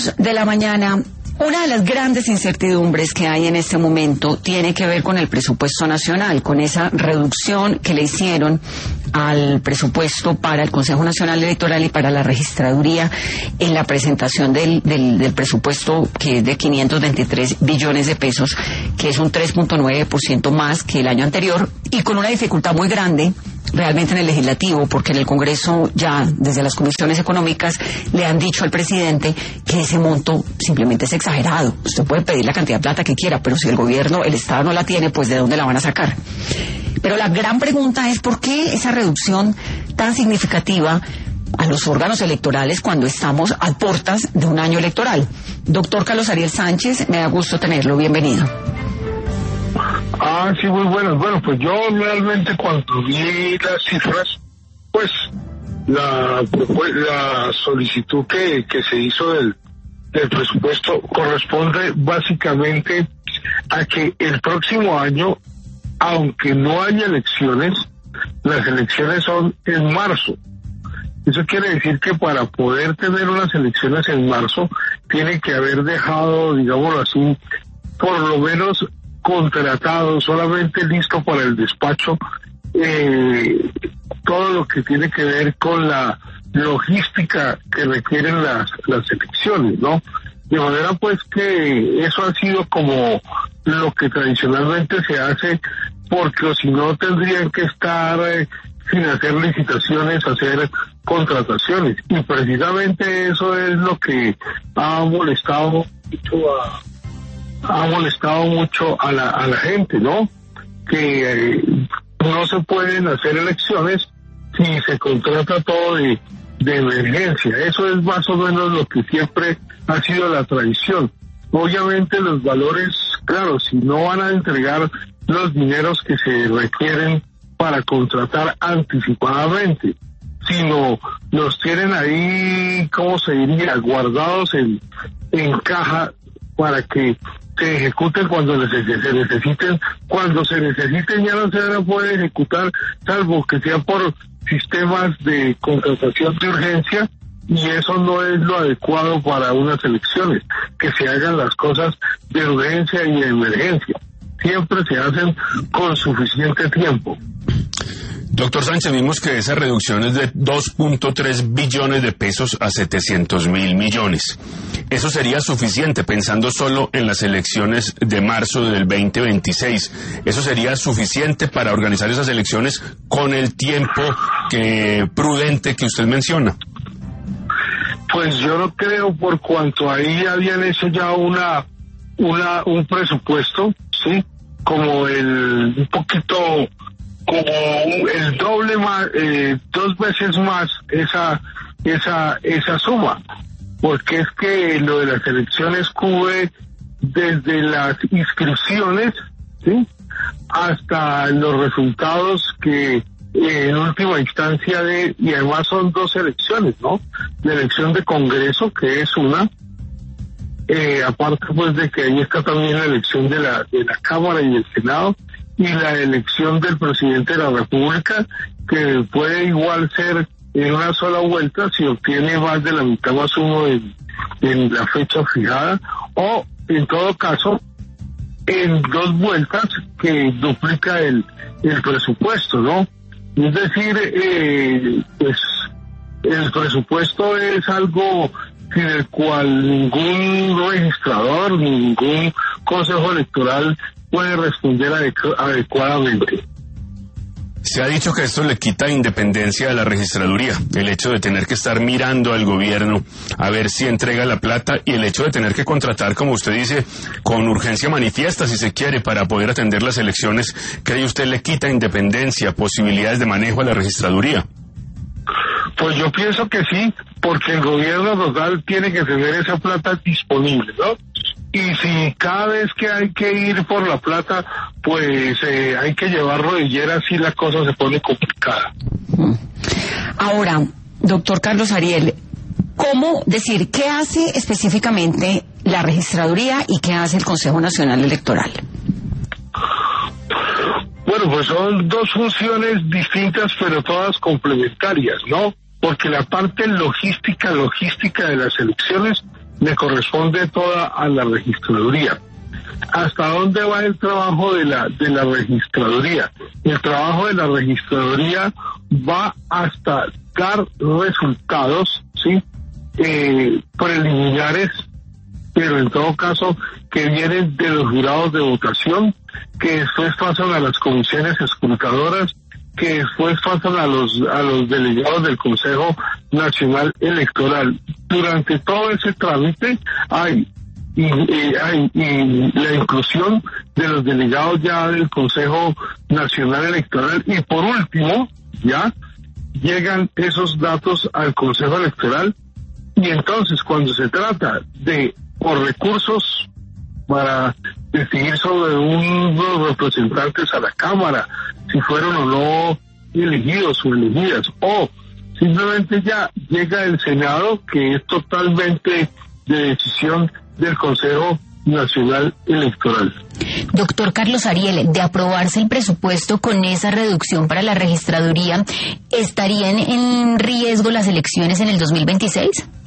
De la mañana, una de las grandes incertidumbres que hay en este momento tiene que ver con el presupuesto nacional, con esa reducción que le hicieron al presupuesto para el Consejo Nacional Electoral y para la registraduría en la presentación del presupuesto, que es de 523 billones de pesos, que es un 3.9% más que el año anterior, y con una dificultad muy grande realmente en el legislativo, porque en el Congreso ya desde las comisiones económicas le han dicho al presidente que ese monto simplemente es exagerado. Usted puede pedir la cantidad de plata que quiera, pero si el gobierno, el Estado no la tiene, pues ¿de dónde la van a sacar? Pero la gran pregunta es ¿por qué esa reducción tan significativa a los órganos electorales cuando estamos a puertas de un año electoral? Doctor Carlos Ariel Sánchez, me da gusto tenerlo, bienvenido. Sí, muy buenas. Bueno, pues yo realmente cuando vi las cifras, pues la solicitud que se hizo del presupuesto corresponde básicamente a que el próximo año, aunque no haya elecciones, las elecciones son en marzo. Eso quiere decir que para poder tener unas elecciones en marzo, tiene que haber dejado, digámoslo así, por lo menos contratado, solamente listo para el despacho, todo lo que tiene que ver con la logística que requieren las elecciones, ¿no? De manera pues que eso ha sido como lo que tradicionalmente se hace, porque si no tendrían que estar sin hacer licitaciones, hacer contrataciones, y precisamente eso es lo que ha molestado mucho a la gente, ¿no? Que no se pueden hacer elecciones si se contrata todo de emergencia. Eso es más o menos lo que siempre ha sido la tradición. Obviamente los valores, claro, si no van a entregar los dineros que se requieren para contratar anticipadamente, sino los tienen ahí, ¿cómo se diría?, guardados en caja para que se ejecuten cuando se necesiten. Cuando se necesiten ya no se van a poder ejecutar, salvo que sea por sistemas de contratación de urgencia, y eso no es lo adecuado para unas elecciones, que se hagan las cosas de urgencia y de emergencia. Siempre se hacen con suficiente tiempo. Doctor Sánchez, vimos que esa reducción es de 2.3 billones de pesos a 700.000 millones. ¿Eso sería suficiente pensando solo en las elecciones de marzo del 2026? ¿Eso sería suficiente para organizar esas elecciones con el tiempo prudente que usted menciona? Pues yo no creo, por cuanto ahí habían hecho ya un presupuesto, ¿sí? Como un poquito, como el doble más, 2 veces más esa suma, porque es que lo de las elecciones cubre desde las inscripciones, ¿sí?, hasta los resultados que en última instancia y además son 2 elecciones, ¿no? La elección de Congreso, que es una, aparte pues de que ahí está también la elección de la Cámara y del Senado, y la elección del presidente de la República, que puede igual ser en una sola vuelta si obtiene más de la mitad más uno en la fecha fijada, o en todo caso en 2 vueltas que duplica el presupuesto, ¿no? Es decir, pues el presupuesto es algo sin el cual ningún registrador, ningún consejo electoral puede responder adecuadamente. Se ha dicho que esto le quita independencia a la registraduría, el hecho de tener que estar mirando al gobierno a ver si entrega la plata, y el hecho de tener que contratar, como usted dice, con urgencia manifiesta, si se quiere, para poder atender las elecciones. ¿Cree usted le quita independencia, posibilidades de manejo a la registraduría? Pues yo pienso que sí, porque el gobierno total tiene que tener esa plata disponible, ¿no? Y si cada vez que hay que ir por la plata, pues hay que llevar rodilleras, y la cosa se pone complicada. Ahora, doctor Carlos Ariel, ¿cómo decir qué hace específicamente la registraduría y qué hace el Consejo Nacional Electoral? Bueno, pues son 2 funciones distintas, pero todas complementarias, ¿no? Porque la parte logística de las elecciones le corresponde toda a la registraduría. ¿Hasta dónde va el trabajo de la registraduría? El trabajo de la registraduría va hasta dar resultados, ¿sí? Preliminares, pero en todo caso que vienen de los jurados de votación, que después pasan a las comisiones escrutadoras, que después pasan a los delegados del Consejo Nacional Electoral. Durante todo ese trámite hay la inclusión de los delegados ya del Consejo Nacional Electoral, y por último ya llegan esos datos al Consejo Electoral, y entonces cuando se trata de por recursos para decidir sobre unos representantes a la Cámara, si fueron o no elegidos o elegidas, o simplemente ya llega el Senado, que es totalmente de decisión del Consejo Nacional Electoral. Doctor Carlos Ariel, de aprobarse el presupuesto con esa reducción para la registraduría, ¿estarían en riesgo las elecciones en el 2026?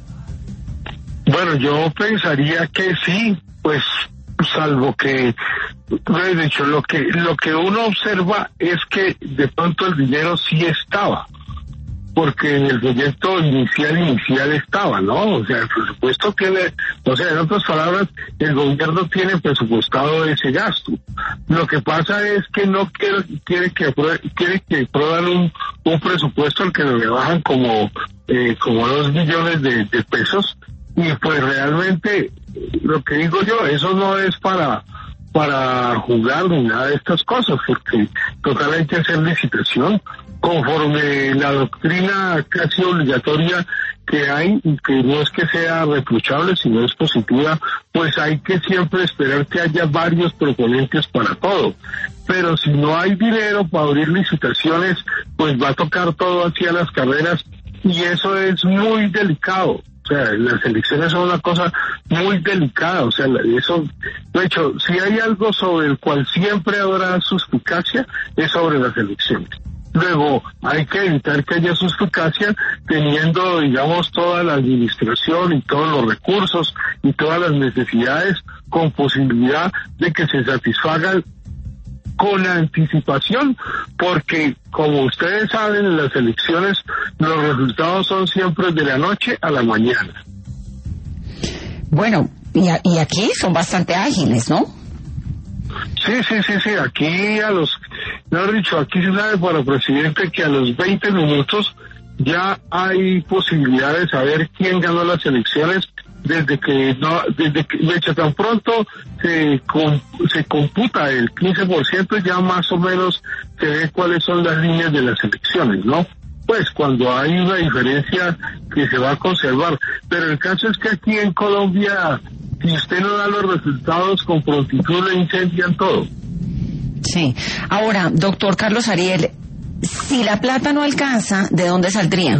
Bueno, yo pensaría que sí, pues salvo que, de hecho, lo que uno observa es que de pronto el dinero sí estaba, porque en el proyecto inicial estaba, ¿no? O sea, el presupuesto tiene, o sea, en otras palabras, el gobierno tiene presupuestado ese gasto. Lo que pasa es que no quiere que aprueban un presupuesto al que lo rebajan como 2 billones de pesos, y pues realmente, lo que digo yo, eso no es para jugar ni nada de estas cosas, porque total hay que hacer licitación conforme la doctrina casi obligatoria que hay, y que no es que sea reprochable, sino es positiva, pues hay que siempre esperar que haya varios proponentes para todo. Pero si no hay dinero para abrir licitaciones, pues va a tocar todo hacia las carreras, y eso es muy delicado. O sea, las elecciones son una cosa muy delicada, o sea, eso, de hecho, si hay algo sobre el cual siempre habrá suspicacia, es sobre las elecciones. Luego, hay que evitar que haya suspicacia teniendo, digamos, toda la administración y todos los recursos y todas las necesidades con posibilidad de que se satisfagan con anticipación, porque como ustedes saben, en las elecciones los resultados son siempre de la noche a la mañana. Bueno, y aquí son bastante ágiles, ¿no? Sí, aquí aquí se sabe para el presidente que a los 20 minutos ya hay posibilidad de saber quién ganó las elecciones, desde que de hecho tan pronto se computa el 15%, ya más o menos se ve cuáles son las líneas de las elecciones, ¿no? Pues cuando hay una diferencia que se va a conservar, pero el caso es que aquí en Colombia, si usted no da los resultados con prontitud, le incendian todo. Sí. Ahora, doctor Carlos Ariel, si la plata no alcanza, ¿de dónde saldría?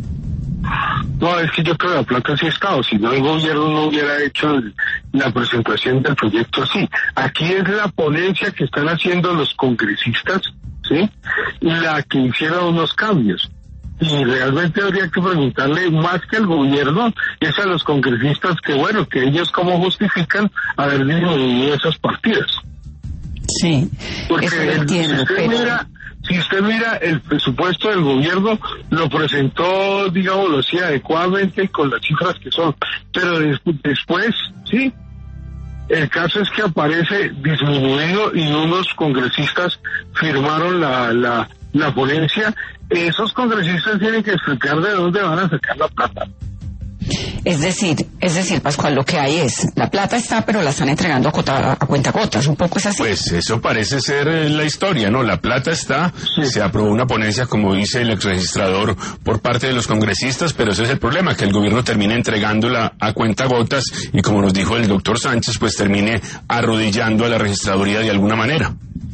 No, es que yo creo que la plata sí ha estado, si no el gobierno no hubiera hecho la presentación del proyecto así. Aquí es la ponencia que están haciendo los congresistas, ¿sí? La que hicieron unos cambios. Y realmente habría que preguntarle más que al gobierno, es a los congresistas que ellos cómo justifican haber disminuido esas partidas. Sí, porque eso lo entiendo, si usted mira el presupuesto del gobierno, lo presentó, digámoslo así, adecuadamente y con las cifras que son, pero después, sí, el caso es que aparece disminuido y unos congresistas firmaron la ponencia. Esos congresistas tienen que explicar de dónde van a sacar la plata. Es decir, Pascual, lo que hay es, la plata está, pero la están entregando a cuentagotas, un poco es así. Pues eso parece ser la historia, ¿no? La plata está, sí. Se aprobó una ponencia, como dice el exregistrador, por parte de los congresistas, pero ese es el problema, que el gobierno termine entregándola a cuentagotas y, como nos dijo el doctor Sánchez, pues termine arrodillando a la registraduría de alguna manera.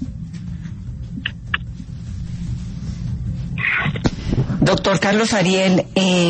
Doctor Carlos Ariel,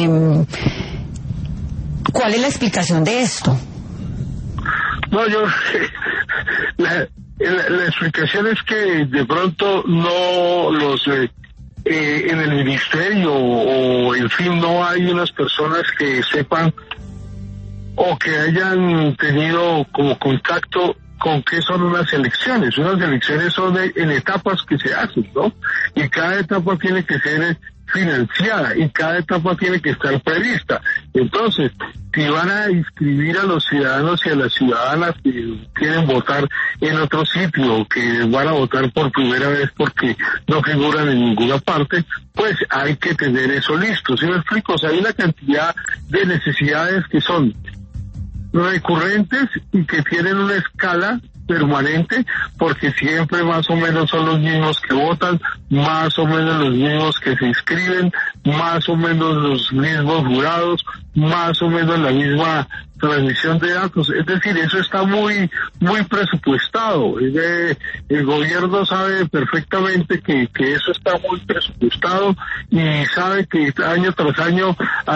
¿cuál es la explicación de esto? No, la explicación es que de pronto no los en el ministerio o en fin no hay unas personas que sepan o que hayan tenido como contacto con qué son unas elecciones. Unas elecciones son en etapas que se hacen, ¿no? Y cada etapa tiene que ser financiada y cada etapa tiene que estar prevista. Entonces, si van a inscribir a los ciudadanos y a las ciudadanas que quieren votar en otro sitio o que van a votar por primera vez porque no figuran en ninguna parte, pues hay que tener eso listo. ¿Sí me explico? O sea, hay una cantidad de necesidades que son recurrentes y que tienen una escala permanente, porque siempre más o menos son los mismos que votan, más o menos los mismos que se inscriben, más o menos los mismos jurados, más o menos la misma transmisión de datos. Es decir, eso está muy presupuestado. El gobierno sabe perfectamente que eso está muy presupuestado y sabe que año tras año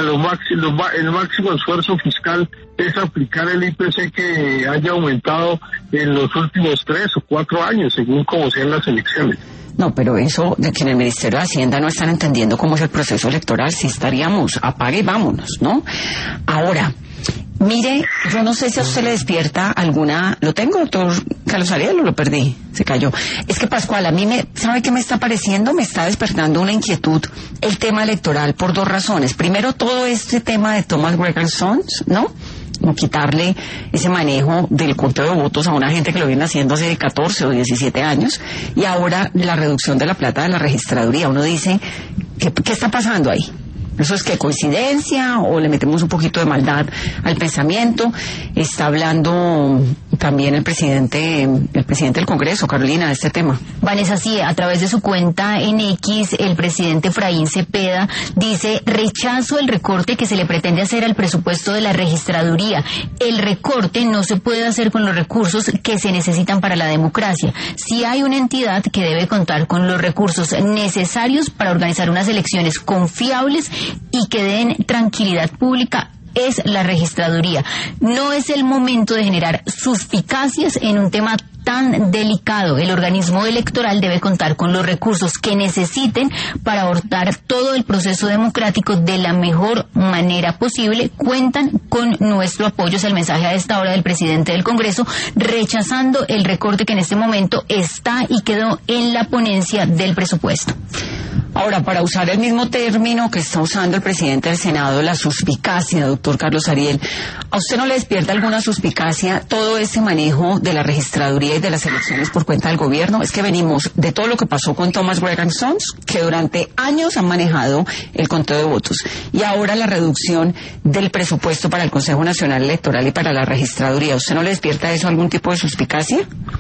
el máximo esfuerzo fiscal es aplicar el IPC que haya aumentado en los últimos 3 o 4 años, según como sean las elecciones. No, pero eso de que en el Ministerio de Hacienda no están entendiendo cómo es el proceso electoral, sí estaríamos, apague y vámonos, ¿no? Ahora, mire, yo no sé si a usted le despierta alguna... ¿Lo tengo, doctor Carlos Ariel, o lo perdí? Se cayó. Es que, Pascual, a mí ¿sabe qué me está pareciendo? Me está despertando una inquietud el tema electoral por 2 razones. Primero, todo este tema de Thomas Gregerson, ¿no? Como quitarle ese manejo del conteo de votos a una gente que lo viene haciendo hace 14 o 17 años, y ahora la reducción de la plata de la registraduría. Uno dice, ¿qué está pasando ahí? ¿Eso es que coincidencia o le metemos un poquito de maldad al pensamiento? Está hablando también el presidente del Congreso, Carolina, de este tema. Vanessa, sí, a través de su cuenta en X, el presidente Efraín Cepeda dice: rechazo el recorte que se le pretende hacer al presupuesto de la registraduría. El recorte no se puede hacer con los recursos que se necesitan para la democracia. Si hay una entidad que debe contar con los recursos necesarios para organizar unas elecciones confiables y que den tranquilidad pública, es la registraduría. No es el momento de generar suspicacias en un tema tan delicado. El organismo electoral debe contar con los recursos que necesiten para abordar todo el proceso democrático de la mejor manera posible. Cuentan con nuestro apoyo, es el mensaje a esta hora del presidente del Congreso, rechazando el recorte que en este momento está y quedó en la ponencia del presupuesto. Ahora, para usar el mismo término que está usando el presidente del Senado, la suspicacia, doctor Carlos Ariel, ¿a usted no le despierta alguna suspicacia todo ese manejo de la registraduría y de las elecciones por cuenta del gobierno? Es que venimos de todo lo que pasó con Thomas Gregerson, que durante años han manejado el conteo de votos, y ahora la reducción del presupuesto para el Consejo Nacional Electoral y para la registraduría. ¿A usted no le despierta eso algún tipo de suspicacia?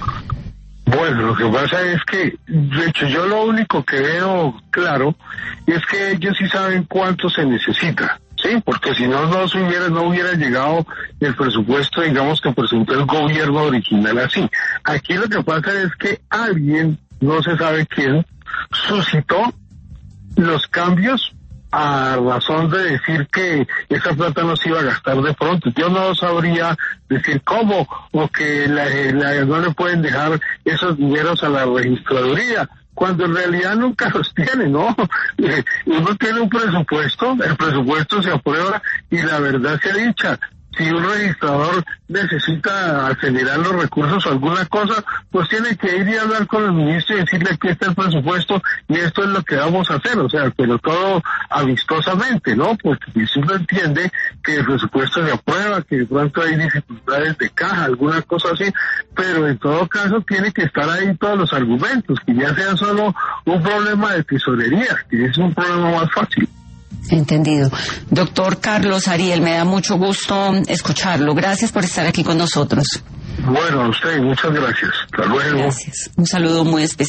Bueno, lo que pasa es que, de hecho, yo lo único que veo claro es que ellos sí saben cuánto se necesita, ¿sí? Porque si no hubiera llegado el presupuesto, digamos, que presentó el gobierno original así. Aquí lo que pasa es que alguien, no se sabe quién, suscitó los cambios a razón de decir que esa plata no se iba a gastar de pronto. Yo no sabría decir cómo, o que no le pueden dejar esos dineros a la registraduría, cuando en realidad nunca los tiene, ¿no? Uno tiene un presupuesto, el presupuesto se aprueba y la verdad sea dicha. Si un registrador necesita acelerar los recursos o alguna cosa, pues tiene que ir y hablar con el ministro y decirle: aquí está el presupuesto y esto es lo que vamos a hacer. O sea, pero todo amistosamente, ¿no? Porque si uno entiende que el presupuesto se aprueba, que de pronto hay dificultades de caja, alguna cosa así, pero en todo caso tiene que estar ahí todos los argumentos, que ya sea solo un problema de tesorería, que es un problema más fácil. Entendido. Doctor Carlos Ariel, me da mucho gusto escucharlo. Gracias por estar aquí con nosotros. Bueno, a usted, muchas gracias. Hasta luego. Gracias. Un saludo muy especial.